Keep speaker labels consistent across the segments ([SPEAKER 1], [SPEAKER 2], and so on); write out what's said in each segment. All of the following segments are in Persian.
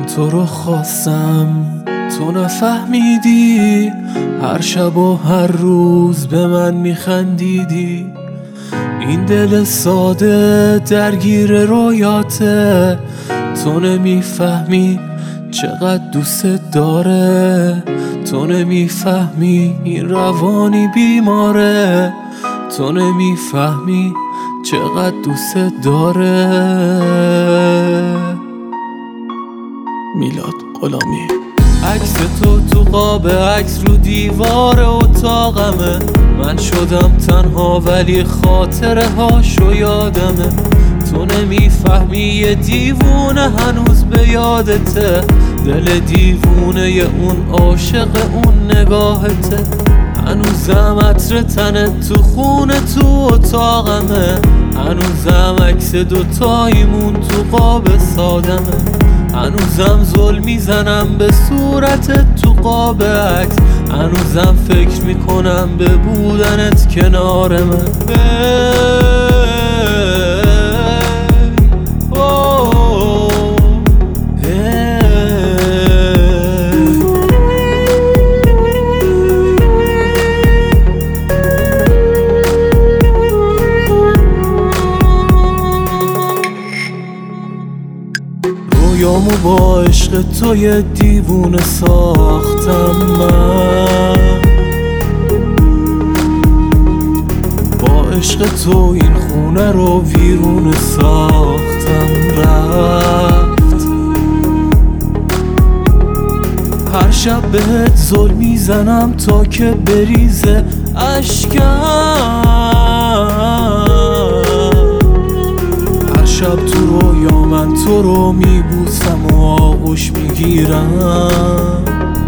[SPEAKER 1] تو رو خواستم تو نفهمیدی، هر شب و هر روز به من میخندیدی. این دل ساده درگیر رویاته، تو نمیفهمی چقدر دوست داره. تو نمیفهمی این روانی بیماره، تو نمیفهمی چقدر دوست داره. میلاد غلامی. عکس تو قاب عکس رو دیوار اتاقمه، من شدم تنها ولی خاطره هاشو یادمه. تو نمیفهمی یه دیوونه هنوز به یادته، دل دیوونه ی اون عاشق اون نگاهته. هنوزم عطر تنت تو خونه تو اتاقمه، هنوزم عکس دوتاییمون تو قاب سادمه. هنوزم زل میزنم به صورتت تو قاب عکس، هنوزم فکر میکنم به بودنت کنار من. رویامو با عشق تو یه دیوونه ساختم من، با عشق تو این خونه رو ویرونه ساختم رفت. هر شب بهت زل میزنم تا که بریزه اشکم، شب تو رویا من تو رو میبوسم و آغوش میگیرم.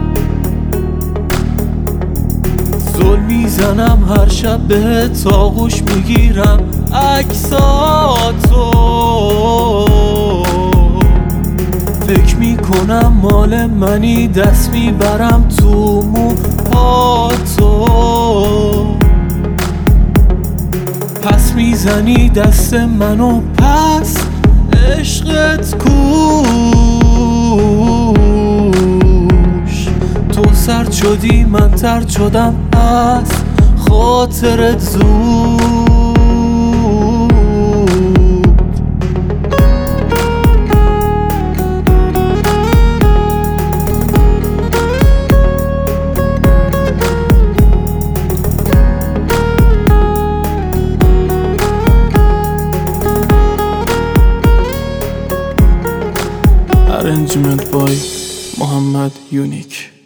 [SPEAKER 1] زل میزنم هر شب بهت آغوش میگیرم. عکساتو فکر میکنم مال منی، دست میبرم تو موهاتو، پس میزنی دست منو پس عشقت کوش. تو سرد شدی من ترد شدم از خاطرت زود. Arrangement by Muhammad Unique.